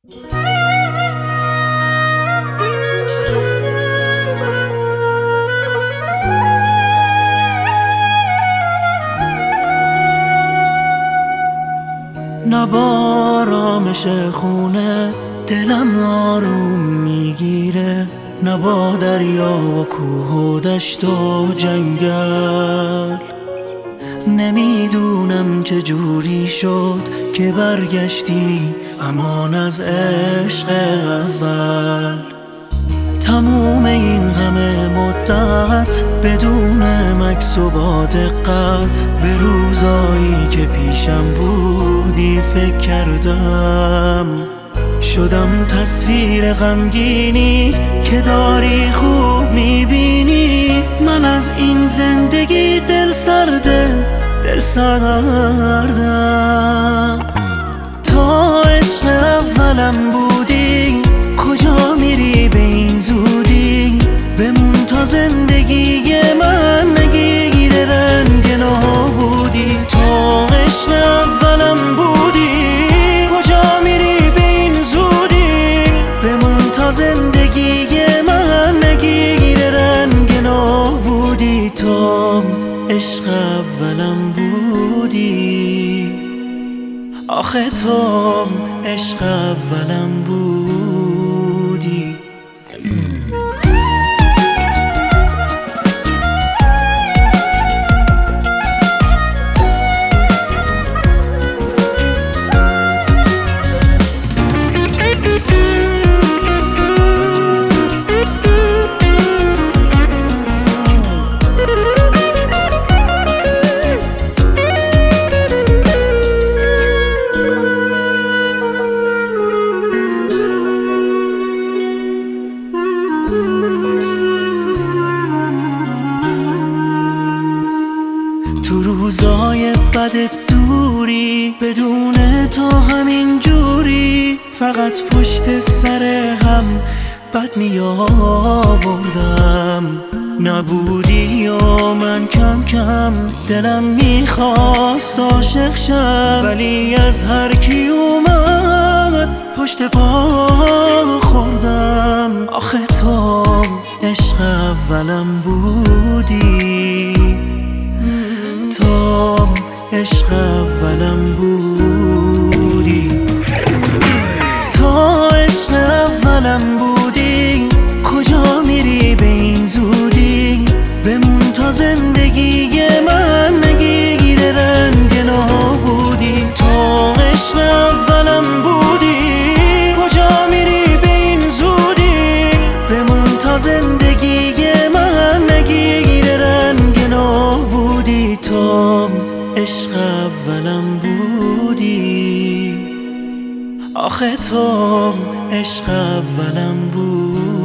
نه بارامش خونه دلم آروم میگیره، نه با دریا و کوه و دشت و جنگل. نمیدونم چه جوری شد که برگشتی امان از عشق اول. تموم این همه مدت بدون مکث و با دقت به روزایی که پیشم بودی فکر کردم. شدم تصویر غمگینی که داری خوب میبینی. من از این زندگی دل سردم. تا عشق اولم بودی کجا میری به این زودی؟ بمون تا زندگی من نگیره رنگ نابودی. تا عشق اولم بودی کجا میری به این زودی؟ بمون تا زندگی من نگیره رنگ نابودی. تا عشق اولم بودی، آخه تو عشق اولم بودی. تو روزای بد دوری بدون تو همین جوری فقط پشت سر هم بد می آوردم. نبودی و من کم کم دلم میخواست عاشق شم، ولی از هر کی اومد پشت پا خوردم. آخه تو عشق اولم بودی، تو عشق اولم بودی. تو عشق اولم بودی کجا میری به این زودی؟ بمون تا زندگی من نگیره رنگ نابودی. تو عشق اولم بودی کجا میری به این زودی؟ بمون تا زندگی من نگیره رنگ نابودی. تو عشق اولم بودی، آخه تو عشق اولم بودی.